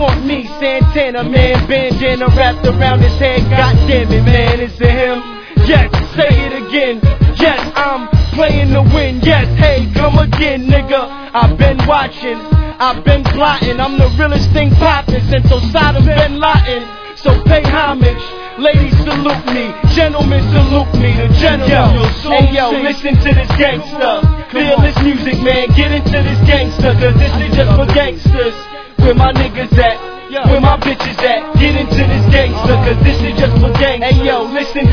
want me, Santana, man, bandana wrapped around his head. God damn it, man, is it him? Yes, say it again. Yes, I'm playing to win. Yes, hey, come again, nigga. I've been watching, I've been plotting. I'm the realest thing poppin' since Osama bin Laden. So pay homage, ladies salute me, gentlemen salute me, the general. Hey yo, listen to this gangsta, feel this music, man, get into this gangsta, cause this is just for gangsters. Where my niggas at? Where my bitches at? Get into this gangsta, cause this is just for gangsters. Hey yo, listen.